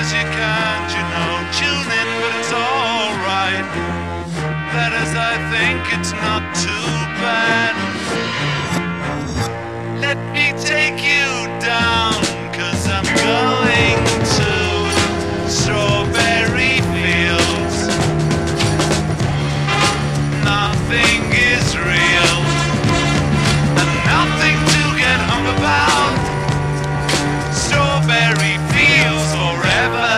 you can't, tune in, but it's alright. That is, I think it's not too bad. Let me take you down, 'cause I'm going to strawberry fields. Nothing is real, and nothing to get hung about. Strawberry fields forever.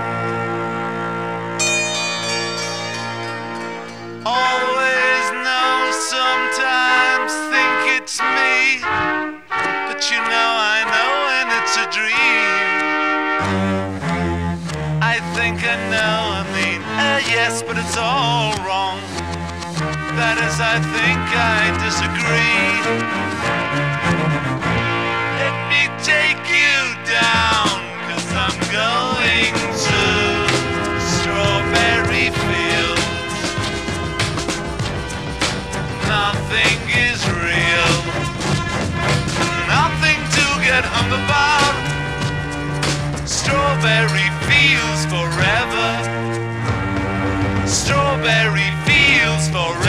Always know, sometimes think it's me, but I know when it's a dream. I think I know, yes, but it's all wrong. That is, I think I disagree. Let me take you down, 'cause I'm going to strawberry fields. Nothing is real, nothing to get hung about. Strawberry fields forever. Strawberry fields forever.